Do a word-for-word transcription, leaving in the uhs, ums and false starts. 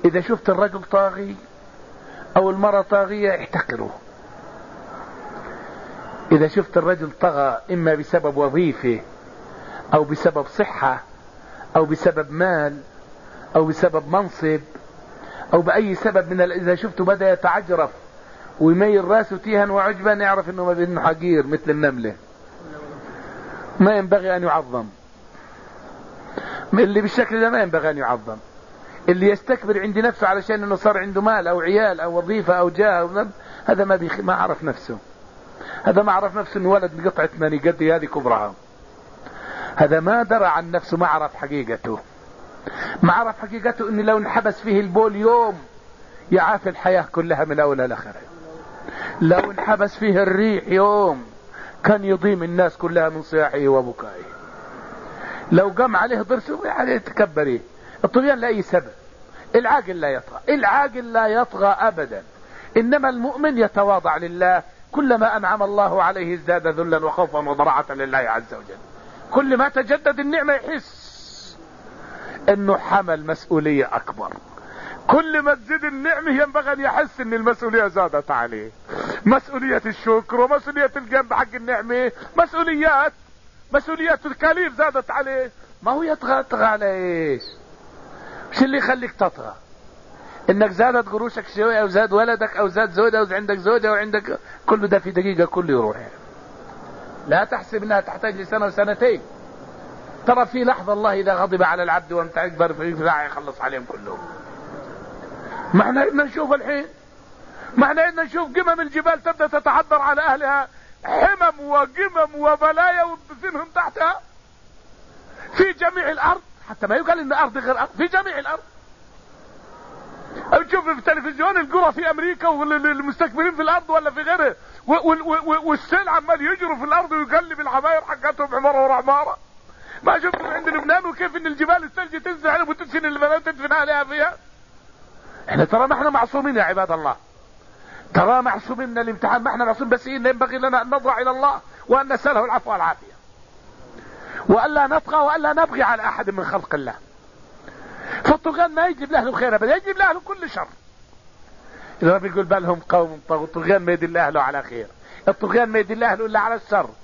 إذا شفت الرجل طاغي أو المرأة طاغية احتقره. إذا شفت الرجل طغى إما بسبب وظيفة أو بسبب صحة أو بسبب مال أو بسبب منصب أو بأي سبب من ال... إذا شفته بدأ يتعجرف ويميل راسه تيها وعجبا، يعرف إنه ما بينه حقير مثل النملة، ما ينبغي أن يعظم. اللي بالشكل ده ما ينبغي أن يعظم. اللي يستكبر عند نفسه علشان إنه صار عنده مال أو عيال أو وظيفة أو جاه أو هذا ما بيخ... ما عرف نفسه. هذا ما عرف نفسه إنه ولد من قطعة ماني قدي هذه كبرها. هذا ما درى عن نفسه، ما عرف حقيقته. ما عرف حقيقته إن لو انحبس فيه البول يوم يعافي الحياة كلها من أولها لآخرها. لو انحبس فيه الريح يوم كان يضيم الناس كلها من صياحه وبكائه. لو قام عليه ضرسه يعني يتكبريه. الطغيان لأي سبب. العاقل لا يطغى، العاقل لا يطغى أبدا. إنما المؤمن يتواضع لله، كلما أنعم الله عليه ازداد ذلا وخوفا وضرعة لله عز وجل. كل ما تجدد النعمة يحس انه حمل مسؤولية اكبر. كل ما تزيد النعمة ينبغي ان يحس ان المسؤولية زادت عليه. مسؤولية الشكر ومسؤولية الجنب حق النعمة، مسؤوليات مسؤوليات الكاليف زادت عليه. ما هو يطغى يطغى على ايش؟ مش اللي يخليك تطغى انك زادت قروشك شوية او زاد ولدك او زاد زوجة او عندك زوجة وعندك كله ده في دقيقة كله يروح. لا تحسب انها تحتاج لسنة وسنتين. ترى في لحظة الله إذا غضب على العبد وانت أكبر في ساعة يخلص عليهم كلهم. معنى إن نشوف الحين، معنى إن نشوف قمم الجبال تبدأ تتحضر على أهلها حمم وقمم وبلايا وتدفنهم تحتها في جميع الأرض. حتى ما يقال إن أرض غير أرض، في جميع الأرض. أو تشوف في التلفزيون القرى في أمريكا والمستكبرين في الأرض ولا في غيره، والسيل عمال يجروا في الأرض ويقلب العماير حقتهم عمارة ورا عمارة. ما شفتوا عند لبنان وكيف ان الجبال الثلج تنزل عليهم وتدفن البنات تدفن عليها فيها؟ احنا ترى ما احنا معصومين يا عباد الله، ترى معصومين من الامتحان، ما احنا معصومين، بس ينبغي لنا ان نضرع الى الله وان نسأله العفو والعافية والا نطغى والا نبغي على احد من خلق الله. فالطغيان ما يجيب له خير ابدا، يجيب له كل شر. الرب يقول بل هم قوم طغوا. الطغيان ما يدل اهله على خير، الطغيان ما يدل اهله الا على الشر.